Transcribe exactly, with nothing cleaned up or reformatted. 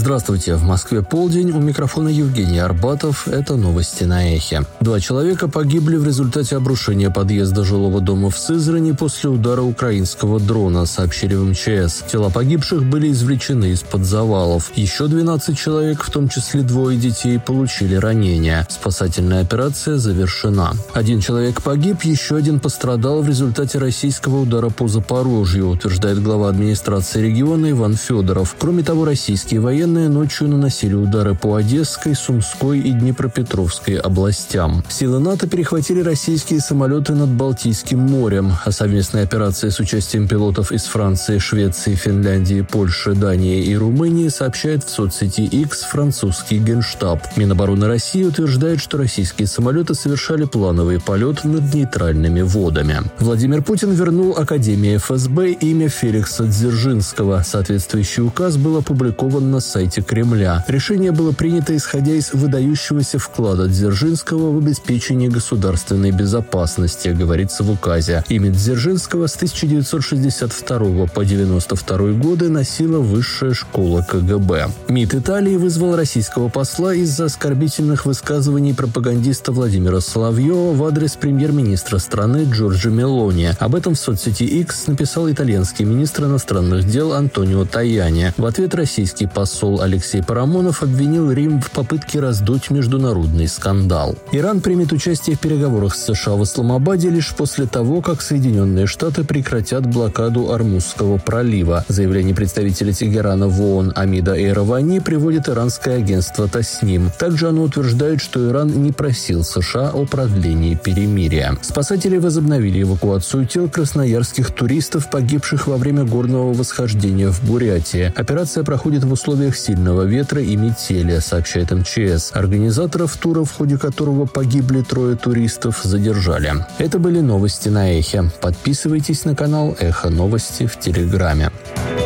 Здравствуйте, в Москве полдень, у микрофона Евгений Арбатов, это новости на Эхе. Два человека погибли в результате обрушения подъезда жилого дома в Сызрани после удара украинского дрона, сообщили в эм че эс. Тела погибших были извлечены из-под завалов. Еще двенадцать человек, в том числе двое детей, получили ранения. Спасательная операция завершена. Один человек погиб, еще один пострадал в результате российского удара по Запорожью, утверждает глава администрации региона Иван Федоров. Кроме того, российские военные ночью наносили удары по Одесской, Сумской и Днепропетровской областям. Силы НАТО перехватили российские самолеты над Балтийским морем. О совместной операции с участием пилотов из Франции, Швеции, Финляндии, Польши, Дании и Румынии сообщает в соцсети X французский генштаб. Минобороны России утверждает, что российские самолеты совершали плановый полет над нейтральными водами. Владимир Путин вернул Академии эф эс бэ имя Феликса Дзержинского. Соответствующий указ был опубликован на сайте Кремля. Решение было принято исходя из выдающегося вклада Дзержинского в обеспечение государственной безопасности, говорится в указе. Имя Дзержинского с тысяча девятьсот шестьдесят второго по девяносто второй годы носила высшая школа ка гэ бэ. МИД Италии вызвал российского посла из-за оскорбительных высказываний пропагандиста Владимира Соловьева в адрес премьер-министра страны Джорджа Мелони. Об этом в соцсети X написал итальянский министр иностранных дел Антонио Таяни. В ответ российский посол Алексей Парамонов обвинил Рим в попытке раздуть международный скандал. Иран примет участие в переговорах с США в Исламабаде лишь после того, как Соединенные Штаты прекратят блокаду Ормузского пролива. Заявление представителя Тегерана в ООН Амида Эйравани приводит иранское агентство Тасним. Также оно утверждает, что Иран не просил США о продлении перемирия. Спасатели возобновили эвакуацию тел красноярских туристов, погибших во время горного восхождения в Бурятии. Операция проходит в условиях сильного ветра и метели, сообщает эм че эс. Организаторов тура, в ходе которого погибли трое туристов, задержали. Это были новости на Эхе. Подписывайтесь на канал Эхо Новости в Телеграме.